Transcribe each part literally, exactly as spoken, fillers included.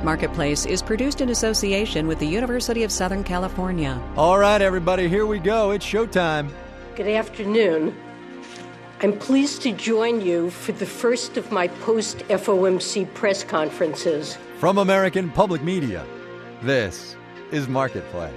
Marketplace is produced in association with the University of Southern California. All right, everybody, here we go. It's showtime. Good afternoon. I'm pleased to join you for the first of my post-F O M C press conferences. From American Public Media, this is Marketplace.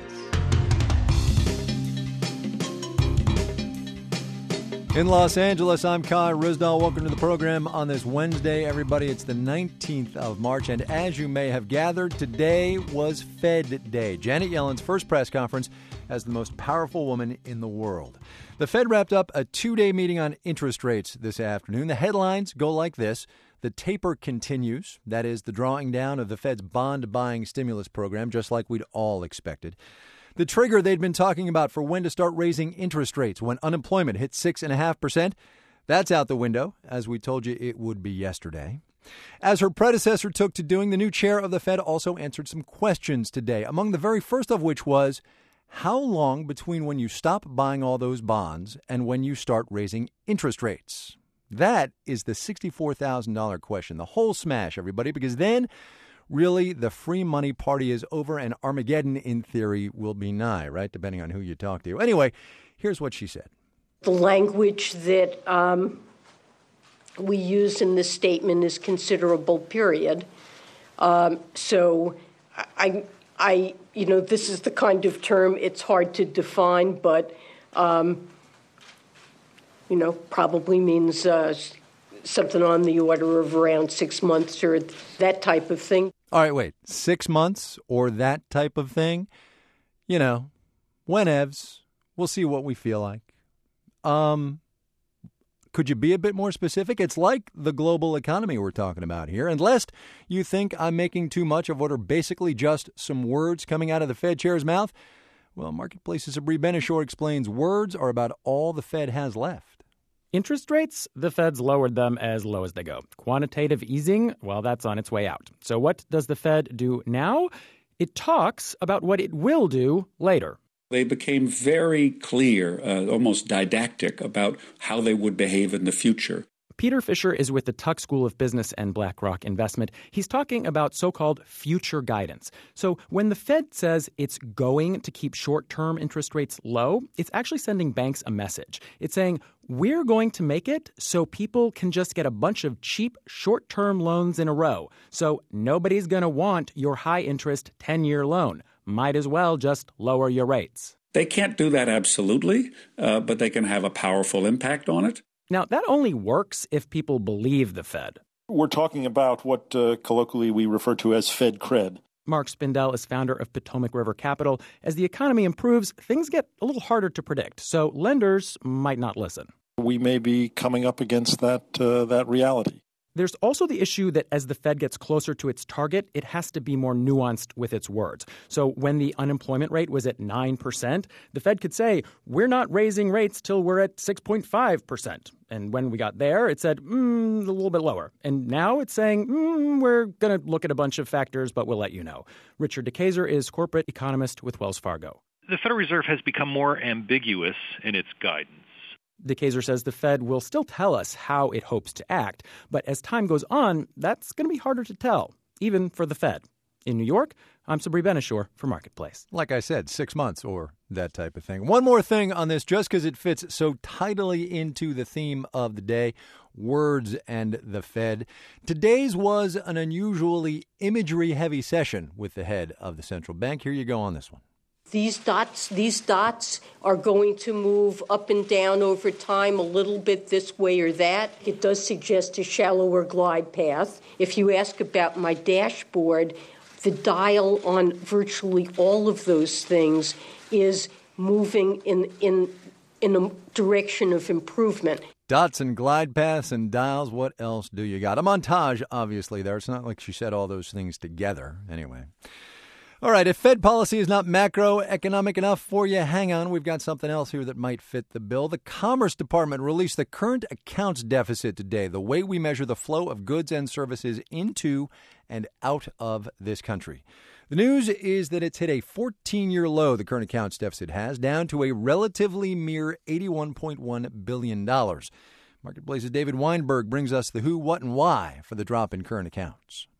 In Los Angeles, I'm Kai Ryssdal. Welcome to the program on this Wednesday, everybody. It's the nineteenth of March, and as you may have gathered, today was Fed Day, Janet Yellen's first press conference as the most powerful woman in the world. The Fed wrapped up a two-day meeting on interest rates this afternoon. The headlines go like this. The taper continues. That is, the drawing down of the Fed's bond-buying stimulus program, just like we'd all expected. The trigger they'd been talking about for when to start raising interest rates when unemployment hit six point five percent, that's out the window, as we told you it would be yesterday. As her predecessor took to doing, the new chair of the Fed also answered some questions today, among the very first of which was, how long between when you stop buying all those bonds and when you start raising interest rates? That is the sixty-four thousand dollars question, the whole smash, everybody, because then really, the free money party is over and Armageddon, in theory, will be nigh, right? Depending on who you talk to. Anyway, here's what she said. The language that um, we use in this statement is considerable period. Um, so I, I, you know, this is the kind of term it's hard to define, but, um, you know, probably means uh, something on the order of around six months or that type of thing. All right, wait, six months or that type of thing? You know, whenevs. We'll see what we feel like. Um, could you be a bit more specific? It's like the global economy we're talking about here. And lest you think I'm making too much of what are basically just some words coming out of the Fed chair's mouth, well, Marketplace's Sabri Benishore explains words are about all the Fed has left. Interest rates, the Fed's lowered them as low as they go. Quantitative easing, well, that's on its way out. So what does the Fed do now? It talks about what it will do later. They became very clear, uh, almost didactic, about how they would behave in the future. Peter Fisher is with the Tuck School of Business and BlackRock Investment. He's talking about so-called future guidance. So when the Fed says it's going to keep short-term interest rates low, it's actually sending banks a message. It's saying, we're going to make it so people can just get a bunch of cheap short-term loans in a row. So nobody's going to want your high-interest ten-year loan. Might as well just lower your rates. They can't do that absolutely, uh, but they can have a powerful impact on it. Now, that only works if people believe the Fed. We're talking about what uh, colloquially we refer to as Fed cred. Mark Spindell is founder of Potomac River Capital. As the economy improves, things get a little harder to predict, so lenders might not listen. We may be coming up against that uh, that reality. There's also the issue that as the Fed gets closer to its target, it has to be more nuanced with its words. So when the unemployment rate was at nine percent, the Fed could say, we're not raising rates till we're at six point five percent. And when we got there, it said, mm, a little bit lower. And now it's saying, mm, we're going to look at a bunch of factors, but we'll let you know. Richard DeKayser is corporate economist with Wells Fargo. The Federal Reserve has become more ambiguous in its guidance. DeKayser says the Fed will still tell us how it hopes to act, but as time goes on, that's going to be harder to tell, even for the Fed. In New York, I'm Sabri Benishore for Marketplace. Like I said, six months or that type of thing. One more thing on this, just because it fits so tidily into the theme of the day, words and the Fed. Today's was an unusually imagery-heavy session with the head of the central bank. Here you go on this one. These dots, these dots are going to move up and down over time a little bit this way or that. It does suggest a shallower glide path. If you ask about my dashboard, the dial on virtually all of those things is moving in in in a direction of improvement. Dots and glide paths and dials, what else do you got? A montage, obviously, there. It's not like she said all those things together. Anyway. All right, if Fed policy is not macroeconomic enough for you, hang on. We've got something else here that might fit the bill. The Commerce Department released the current accounts deficit today, the way we measure the flow of goods and services into and out of this country. The news is that it's hit a fourteen-year low, the current accounts deficit has, down to a relatively mere eighty-one point one billion dollars. Marketplace's David Weinberg brings us the who, what, and why for the drop in current accounts.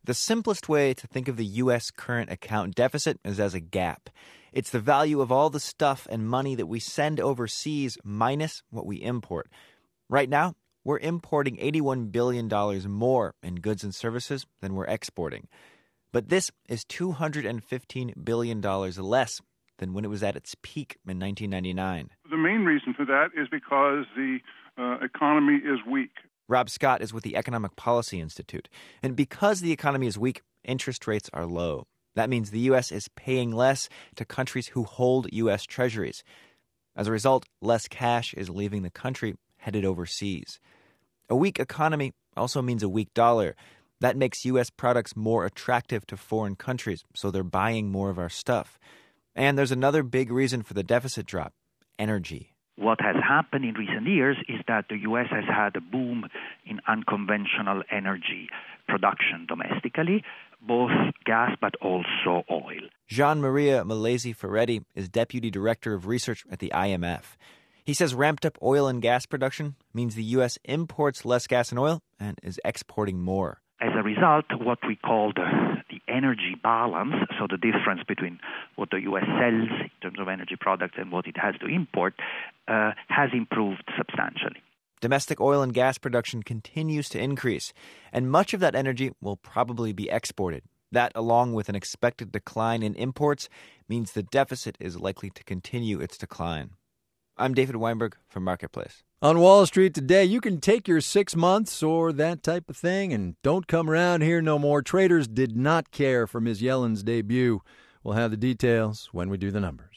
The simplest way to think of the U S current account deficit is as a gap. It's the value of all the stuff and money that we send overseas minus what we import. Right now, we're importing eighty-one billion dollars more in goods and services than we're exporting. But this is two hundred fifteen billion dollars less than when it was at its peak in nineteen ninety-nine. The main reason for that is because the uh, economy is weak. Rob Scott is with the Economic Policy Institute. And because the economy is weak, interest rates are low. That means the U S is paying less to countries who hold U S treasuries. As a result, less cash is leaving the country, headed overseas. A weak economy also means a weak dollar. That makes U S products more attractive to foreign countries, so they're buying more of our stuff. And there's another big reason for the deficit drop: energy. What has happened in recent years is that the U S has had a boom in unconventional energy production domestically, both gas but also oil. Gian Maria Malesi Ferretti is Deputy Director of Research at the I M F. He says ramped-up oil and gas production means the U S imports less gas and oil and is exporting more. As a result, what we call the, the energy balance, so the difference between what the U S sells in terms of energy products and what it has to import, uh, has improved substantially. Domestic oil and gas production continues to increase, and much of that energy will probably be exported. That, along with an expected decline in imports, means the deficit is likely to continue its decline. I'm David Weinberg from Marketplace. On Wall Street today, you can take your six months or that type of thing and don't come around here no more. Traders did not care for Miz Yellen's debut. We'll have the details when we do the numbers.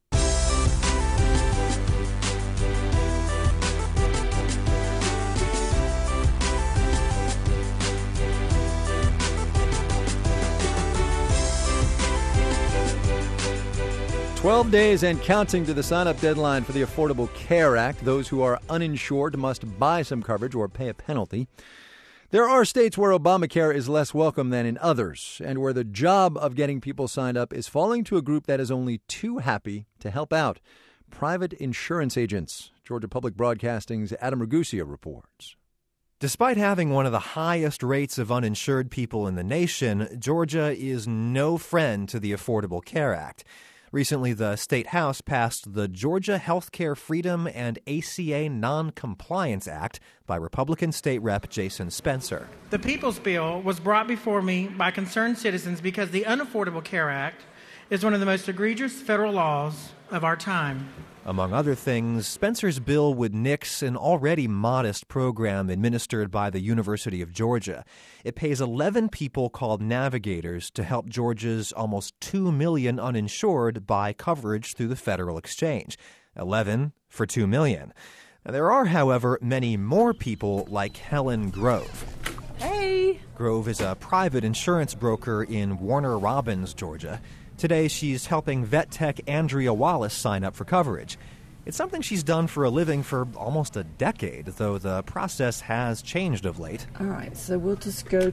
Twelve days and counting to the sign-up deadline for the Affordable Care Act. Those who are uninsured must buy some coverage or pay a penalty. There are states where Obamacare is less welcome than in others, and where the job of getting people signed up is falling to a group that is only too happy to help out: private insurance agents. Georgia Public Broadcasting's Adam Ragusa reports. Despite having one of the highest rates of uninsured people in the nation, Georgia is no friend to the Affordable Care Act. Recently, the State House passed the Georgia Healthcare Freedom and A C A Non-Compliance Act by Republican State Rep Jason Spencer. The People's Bill was brought before me by concerned citizens because the Unaffordable Care Act is one of the most egregious federal laws of our time. Among other things, Spencer's bill would nix an already modest program administered by the University of Georgia. It pays eleven people called navigators to help Georgia's almost two million uninsured buy coverage through the federal exchange. eleven for two million. Now, there are, however, many more people like Helen Grove. Hey! Grove is a private insurance broker in Warner Robins, Georgia. Today, she's helping vet tech Andrea Wallace sign up for coverage. It's something she's done for a living for almost a decade, though the process has changed of late. All right, so we'll just go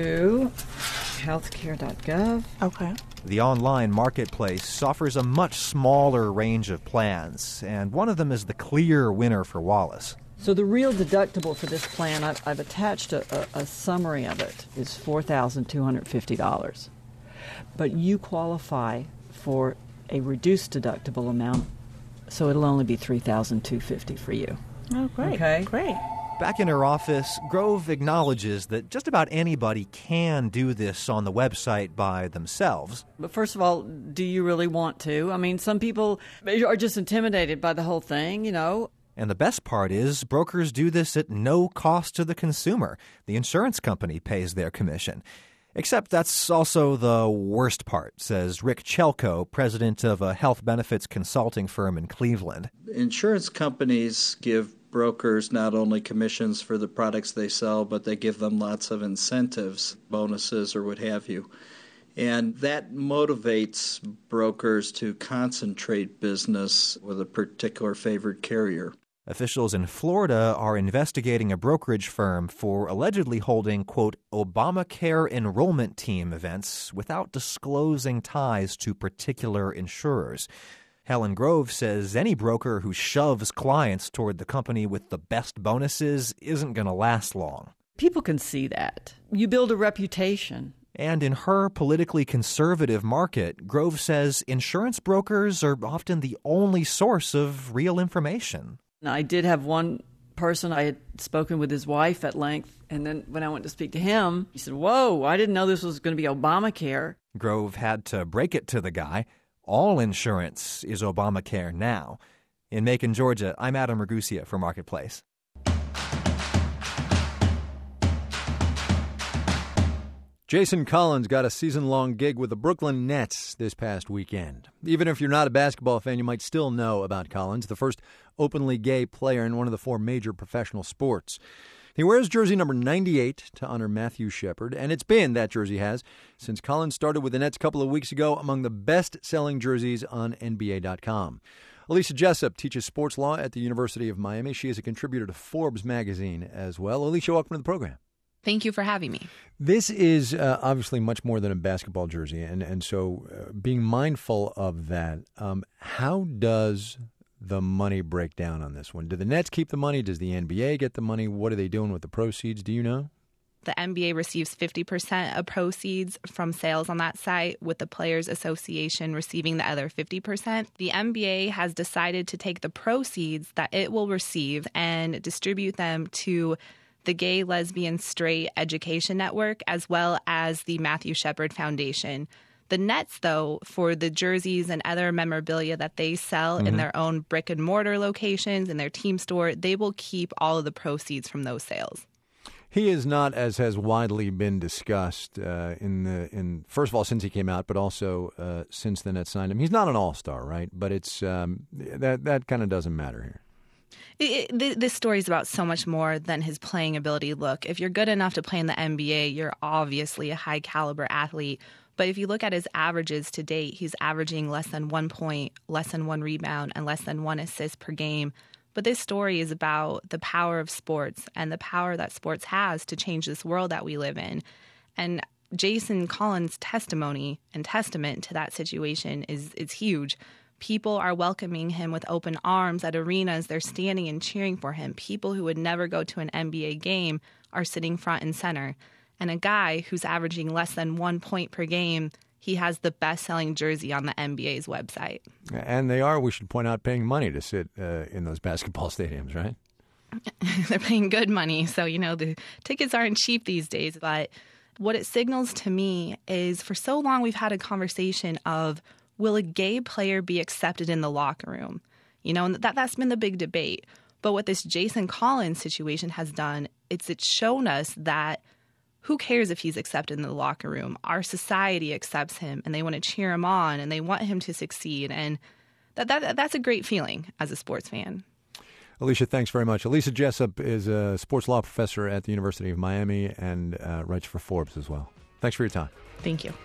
to healthcare dot gov. Okay. The online marketplace offers a much smaller range of plans, and one of them is the clear winner for Wallace. So the real deductible for this plan, I've, I've attached a, a, a summary of it, is four thousand two hundred fifty dollars. But you qualify for a reduced deductible amount, so it'll only be three thousand two hundred fifty dollars for you. Oh, great. Okay? Great. Back in her office, Grove acknowledges that just about anybody can do this on the website by themselves. But first of all, do you really want to? I mean, some people are just intimidated by the whole thing, you know. And the best part is brokers do this at no cost to the consumer. The insurance company pays their commission. Except that's also the worst part, says Rick Chelko, president of a health benefits consulting firm in Cleveland. Insurance companies give brokers not only commissions for the products they sell, but they give them lots of incentives, bonuses, or what have you. And that motivates brokers to concentrate business with a particular favored carrier. Officials in Florida are investigating a brokerage firm for allegedly holding, quote, Obamacare enrollment team events without disclosing ties to particular insurers. Helen Grove says any broker who shoves clients toward the company with the best bonuses isn't going to last long. People can see that. You build a reputation. And in her politically conservative market, Grove says insurance brokers are often the only source of real information. I did have one person, I had spoken with his wife at length, and then when I went to speak to him, he said, whoa, I didn't know this was going to be Obamacare. Grove had to break it to the guy. All insurance is Obamacare now. In Macon, Georgia, I'm Adam Ragusia for Marketplace. Jason Collins got a season-long gig with the Brooklyn Nets this past weekend. Even if you're not a basketball fan, you might still know about Collins, the first openly gay player in one of the four major professional sports. He wears jersey number ninety-eight to honor Matthew Shepard, and it's been, that jersey has, since Collins started with the Nets a couple of weeks ago, among the best-selling jerseys on N B A dot com. Alicia Jessup teaches sports law at the University of Miami. She is a contributor to Forbes magazine as well. Alicia, welcome to the program. Thank you for having me. This is uh, obviously much more than a basketball jersey, and, and so uh, being mindful of that, um, how does the money break down on this one? Do the Nets keep the money? Does the N B A get the money? What are they doing with the proceeds? Do you know? The N B A receives fifty percent of proceeds from sales on that site, with the Players Association receiving the other fifty percent. The N B A has decided to take the proceeds that it will receive and distribute them to the Gay, Lesbian, Straight Education Network, as well as the Matthew Shepard Foundation. The Nets, though, for the jerseys and other memorabilia that they sell mm-hmm. in their own brick and mortar locations, in their team store, they will keep all of the proceeds from those sales. He is not, as has widely been discussed uh, in the in first of all since he came out, but also uh, since the Nets signed him. He's not an all-star, right? But it's um, that that kind of doesn't matter here. It, it, this story is about so much more than his playing ability. Look, if you're good enough to play in the N B A, you're obviously a high-caliber athlete. But if you look at his averages to date, he's averaging less than one point, less than one rebound, and less than one assist per game. But this story is about the power of sports and the power that sports has to change this world that we live in. And Jason Collins' testimony and testament to that situation is, is huge. People are welcoming him with open arms at arenas. They're standing and cheering for him. People who would never go to an N B A game are sitting front and center. And a guy who's averaging less than one point per game, he has the best-selling jersey on the N B A's website. And they are, we should point out, paying money to sit uh, in those basketball stadiums, right? They're paying good money. So, you know, the tickets aren't cheap these days. But what it signals to me is for so long we've had a conversation of, will a gay player be accepted in the locker room? You know, and that, that's been the big debate. But what this Jason Collins situation has done, it's it's shown us that who cares if he's accepted in the locker room? Our society accepts him, and they want to cheer him on, and they want him to succeed. And that, that that's a great feeling as a sports fan. Alicia, thanks very much. Alicia Jessup is a sports law professor at the University of Miami and uh, writes for Forbes as well. Thanks for your time. Thank you.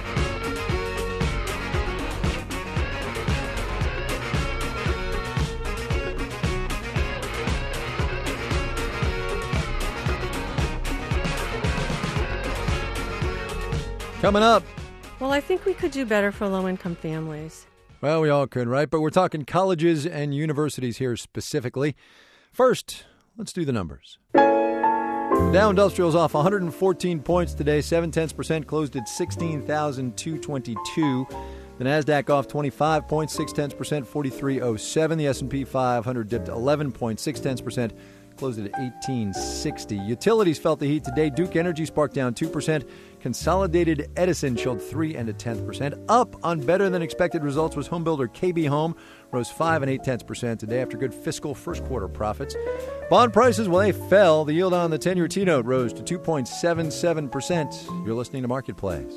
Coming up. Well, I think we could do better for low-income families. Well, we all could, right? But we're talking colleges and universities here specifically. First, let's do the numbers. Dow Industrial's off one hundred fourteen points today, seven tenths percent, closed at sixteen thousand two hundred twenty-two. The Nasdaq off twenty-five points, six tenths percent, forty-three oh seven. The S and P five hundred dipped eleven points, six tenths percent, closed at eighteen sixty. Utilities felt the heat today. Duke Energy sparked down two percent. Consolidated Edison showed three and a tenth percent. Up on better than expected results was homebuilder K B Home, rose five and eight tenths percent today after good fiscal first quarter profits. Bond prices, well, they fell. The yield on the ten-year T-note rose to two point seven seven percent. You're listening to Marketplace.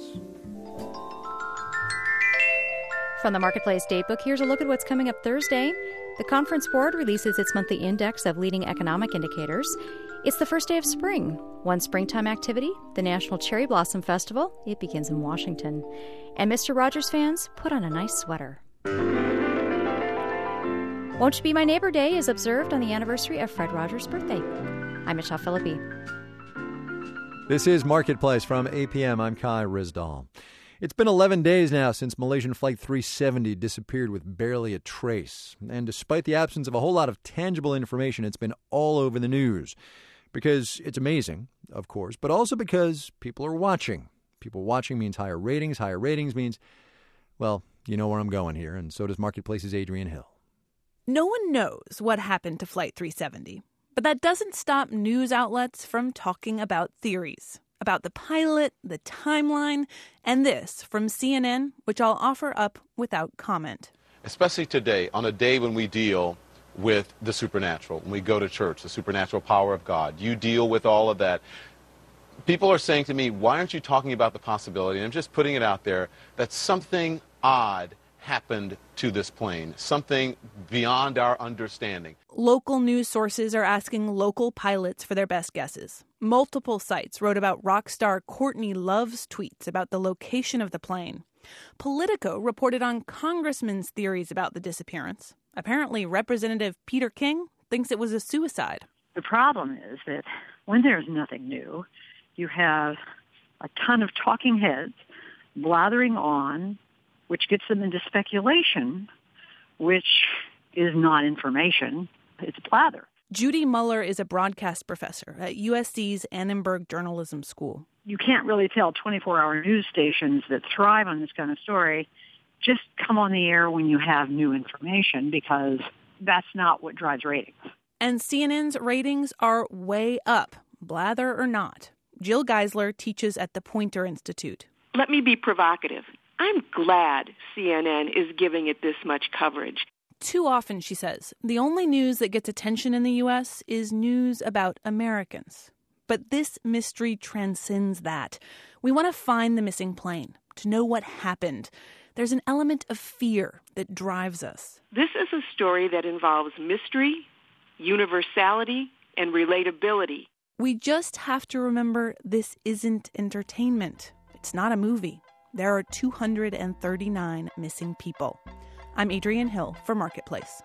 From the Marketplace Datebook, here's a look at what's coming up Thursday. The Conference Board releases its monthly index of leading economic indicators. It's the first day of spring. One springtime activity, the National Cherry Blossom Festival. It begins in Washington. And Mister Rogers fans, put on a nice sweater. Won't You Be My Neighbor Day is observed on the anniversary of Fred Rogers' birthday. I'm Michelle Philippi. This is Marketplace from A P M. I'm Kai Rizdal. It's been eleven days now since Malaysian Flight three seventy disappeared with barely a trace. And despite the absence of a whole lot of tangible information, it's been all over the news. because it's amazing, of course, but also because people are watching. People watching means higher ratings. Higher ratings means, well, you know where I'm going here, and so does Marketplace's Adrienne Hill. No one knows what happened to Flight three seventy, but that doesn't stop news outlets from talking about theories, about the pilot, the timeline, and this from C N N, which I'll offer up without comment. Especially today, on a day when we deal with the supernatural, when we go to church, the supernatural power of God, you deal with all of that. People are saying to me, why aren't you talking about the possibility, and I'm just putting it out there, that something odd happened to this plane, something beyond our understanding. Local news sources are asking local pilots for their best guesses. Multiple sites wrote about rock star Courtney Love's tweets about the location of the plane. Politico reported on congressmen's theories about the disappearance. Apparently, Representative Peter King thinks it was a suicide. The problem is that when there's nothing new, you have a ton of talking heads blathering on, which gets them into speculation, which is not information, it's blather. Judy Muller is a broadcast professor at U S C's Annenberg Journalism School. You can't really tell twenty-four hour news stations that thrive on this kind of story just come on the air when you have new information, because that's not what drives ratings. And C N N's ratings are way up, blather or not. Jill Geisler teaches at the Poynter Institute. Let me be provocative. I'm glad C N N is giving it this much coverage. Too often, she says, the only news that gets attention in the U S is news about Americans. But this mystery transcends that. We want to find the missing plane, to know what happened. There's an element of fear that drives us. This is a story that involves mystery, universality, and relatability. We just have to remember this isn't entertainment. It's not a movie. There are two hundred thirty-nine missing people. I'm Adrienne Hill for Marketplace.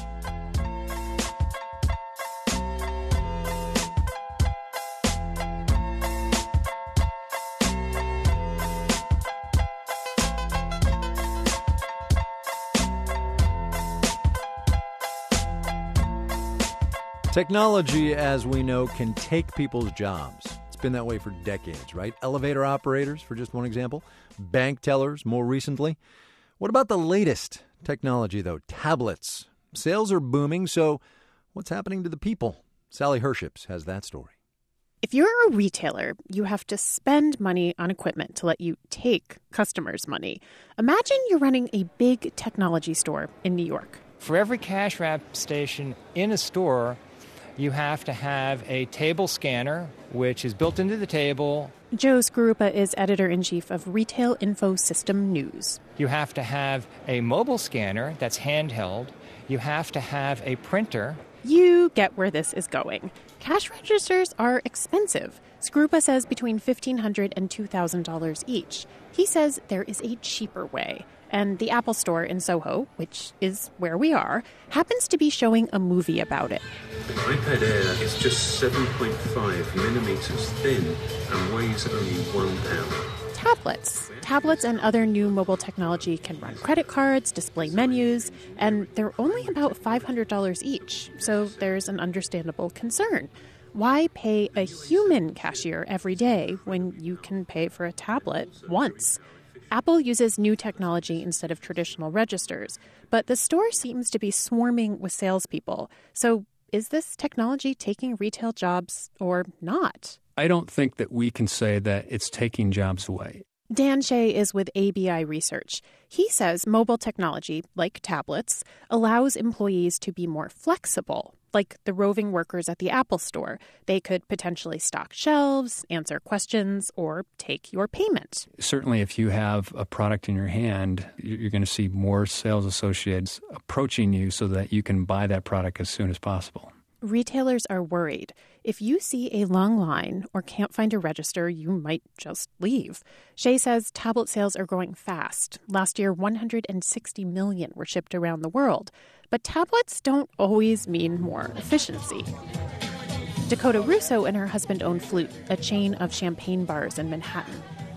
Technology, as we know, can take people's jobs. It's been that way for decades, right? Elevator operators, for just one example. Bank tellers, more recently. What about the latest technology, though? Tablets. Sales are booming, so what's happening to the people? Sally Herships has that story. If you're a retailer, you have to spend money on equipment to let you take customers' money. Imagine you're running a big technology store in New York. For every cash wrap station in a store, you have to have a table scanner, which is built into the table. Joe Skarupa is editor-in-chief of Retail Info System News. You have to have a mobile scanner that's handheld. You have to have a printer. You get where this is going. Cash registers are expensive. Skarupa says between fifteen hundred dollars and two thousand dollars each. He says there is a cheaper way. And the Apple Store in Soho, which is where we are, happens to be showing a movie about it. The iPad Air is just seven point five millimeters thin and weighs only one pound. Tablets. Tablets and other new mobile technology can run credit cards, display menus, and they're only about five hundred dollars each. So there's an understandable concern. Why pay a human cashier every day when you can pay for a tablet once? Apple uses new technology instead of traditional registers, but the store seems to be swarming with salespeople. So is this technology taking retail jobs or not? I don't think that we can say that it's taking jobs away. Dan Shea is with A B I Research. He says mobile technology, like tablets, allows employees to be more flexible. Like the roving workers at the Apple Store. They could potentially stock shelves, answer questions, or take your payment. Certainly, if you have a product in your hand, you're going to see more sales associates approaching you so that you can buy that product as soon as possible. Retailers are worried. If you see a long line or can't find a register, you might just leave. Shea says tablet sales are growing fast. Last year, one hundred sixty million were shipped around the world. But tablets don't always mean more efficiency. Dakota Russo and her husband own Flute, a chain of champagne bars in Manhattan.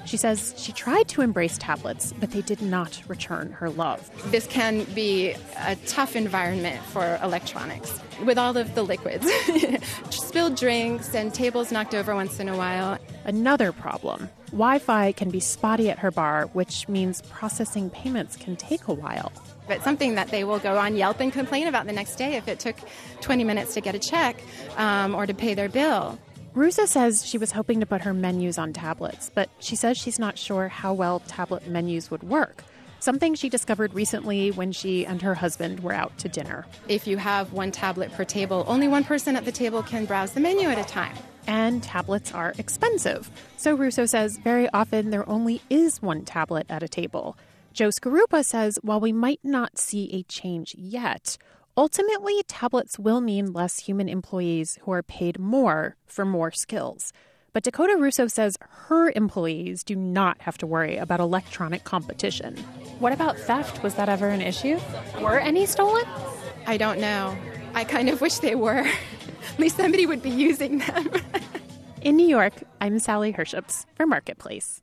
She says she tried to embrace tablets, but they did not return her love. This can be a tough environment for electronics with all of the liquids. Spilled drinks and tables knocked over once in a while. Another problem. Wi-Fi can be spotty at her bar, which means processing payments can take a while. But something that they will go on Yelp and complain about the next day if it took twenty minutes to get a check um, or to pay their bill. Russo says she was hoping to put her menus on tablets, but she says she's not sure how well tablet menus would work. Something she discovered recently when she and her husband were out to dinner. If you have one tablet per table, only one person at the table can browse the menu at a time. And tablets are expensive. So Russo says very often there only is one tablet at a table. Joe Scarupa says while we might not see a change yet, ultimately tablets will mean less human employees who are paid more for more skills. But Dakota Russo says her employees do not have to worry about electronic competition. What about theft? Was that ever an issue? Were any stolen? I don't know. I kind of wish they were. At least somebody would be using them. In New York, I'm Sally Herships for Marketplace.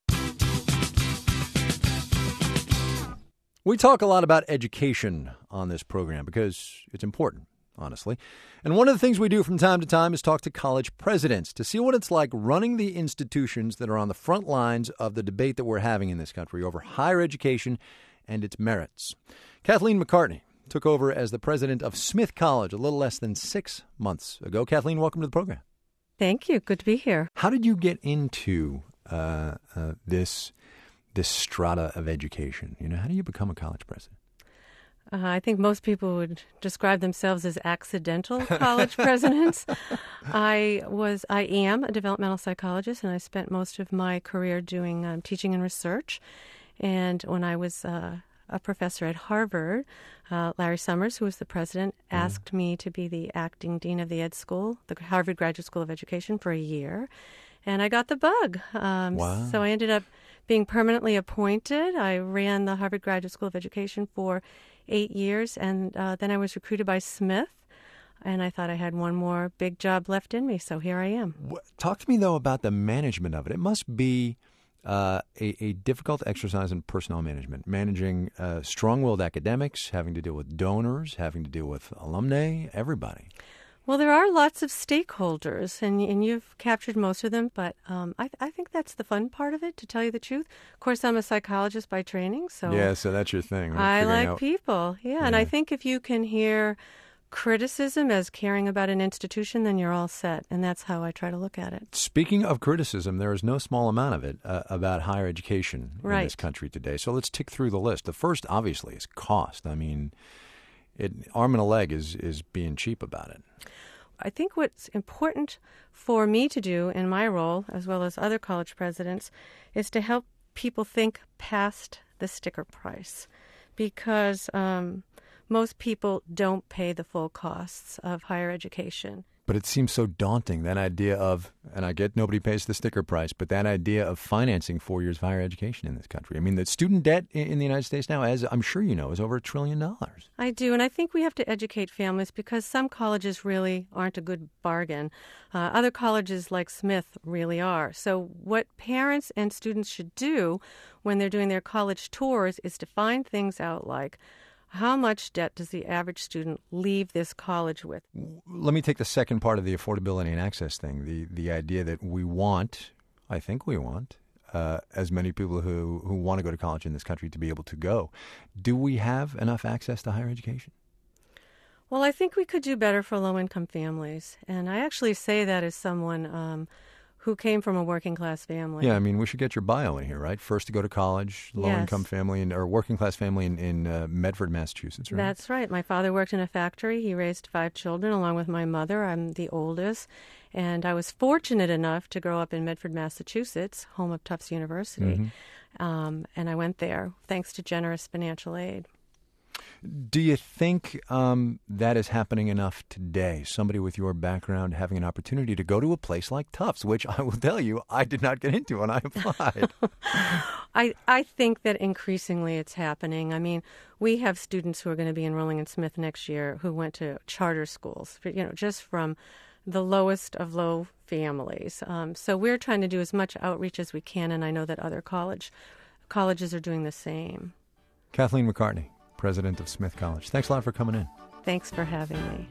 We talk a lot about education on this program because it's important, honestly. And one of the things we do from time to time is talk to college presidents to see what it's like running the institutions that are on the front lines of the debate that we're having in this country over higher education and its merits. Kathleen McCartney took over as the president of Smith College a little less than six months ago. Kathleen, welcome to the program. Thank you. Good to be here. How did you get into uh, uh, this this strata of education? You know, how do you become a college president? Uh, I think most people would describe themselves as accidental college presidents. I was, I am a developmental psychologist, and I spent most of my career doing um, teaching and research. And when I was uh, a professor at Harvard, uh, Larry Summers, who was the president, mm. asked me to be the acting dean of the Ed School, the Harvard Graduate School of Education, for a year. And I got the bug. Um, wow. So I ended up being permanently appointed. I ran the Harvard Graduate School of Education for eight years, and uh, then I was recruited by Smith, and I thought I had one more big job left in me, so here I am. Talk to me, though, about the management of it. It must be uh, a, a difficult exercise in personnel management, managing uh, strong-willed academics, having to deal with donors, having to deal with alumni, everybody. Well, there are lots of stakeholders, and, and you've captured most of them, but um, I, I think that's the fun part of it, to tell you the truth. Of course, I'm a psychologist by training, so... Yeah, so that's your thing. Right? I like out... people, yeah, yeah, and I think if you can hear criticism as caring about an institution, then you're all set, and that's how I try to look at it. Speaking of criticism, there is no small amount of it uh, about higher education right. in this country today. So let's tick through the list. The first, obviously, is cost. I mean... It, arm and a leg is, is being cheap about it. I think what's important for me to do in my role, as well as other college presidents, is to help people think past the sticker price, because um, most people don't pay the full costs of higher education. But it seems so daunting, that idea of, and I get nobody pays the sticker price, but that idea of financing four years of higher education in this country. I mean, the student debt in the United States now, as I'm sure you know, is over a trillion dollars. I do, and I think we have to educate families because some colleges really aren't a good bargain. Uh, other colleges like Smith really are. So what parents and students should do when they're doing their college tours is to find things out like, how much debt does the average student leave this college with? Let me take the second part of the affordability and access thing, the the idea that we want, I think we want, uh, as many people who, who want to go to college in this country to be able to go. Do we have enough access to higher education? Well, I think we could do better for low-income families. And I actually say that as someone um, who came from a working-class family. Yeah, I mean, we should get your bio in here, right? First to go to college, low-income yes. family, in, or working-class family in, in uh, Medford, Massachusetts, right? That's right. My father worked in a factory. He raised five children along with my mother. I'm the oldest. And I was fortunate enough to grow up in Medford, Massachusetts, home of Tufts University. Mm-hmm. Um, and I went there thanks to generous financial aid. Do you think um, that is happening enough today? Somebody with your background having an opportunity to go to a place like Tufts, which I will tell you, I did not get into when I applied. I, I think that increasingly it's happening. I mean, we have students who are going to be enrolling in Smith next year who went to charter schools, you know, just from the lowest of low families. Um, so we're trying to do as much outreach as we can, and I know that other college colleges are doing the same. Kathleen McCartney, president of Smith College. Thanks a lot for coming in. Thanks for having me.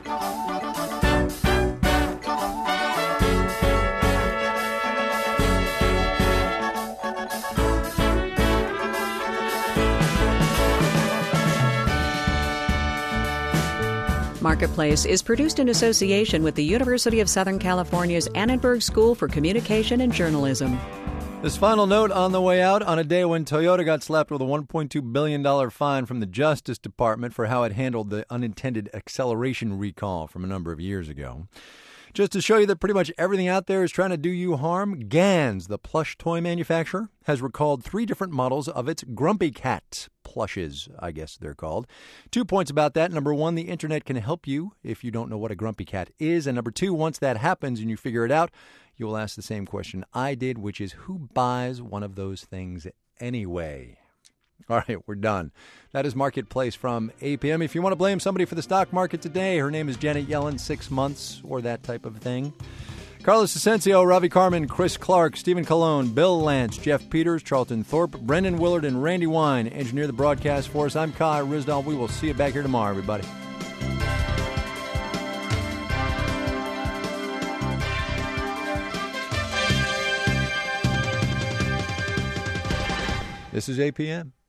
Marketplace is produced in association with the University of Southern California's Annenberg School for Communication and Journalism. This final note on the way out, on a day when Toyota got slapped with a one point two billion dollars fine from the Justice Department for how it handled the unintended acceleration recall from a number of years ago. Just to show you that pretty much everything out there is trying to do you harm, Gans, the plush toy manufacturer, has recalled three different models of its Grumpy Cat plushes, I guess they're called. Two points about that. Number one, the internet can help you if you don't know what a Grumpy Cat is. And number two, once that happens and you figure it out, you will ask the same question I did, which is who buys one of those things anyway? All right, we're done. That is Marketplace from A P M. If you want to blame somebody for the stock market today, her name is Janet Yellen, six months or that type of thing. Carlos Asensio, Ravi Carmen, Chris Clark, Stephen Colon, Bill Lance, Jeff Peters, Charlton Thorpe, Brendan Willard, and Randy Wine engineer the broadcast for us. I'm Kai Risdall. We will see you back here tomorrow, everybody. This is A P M.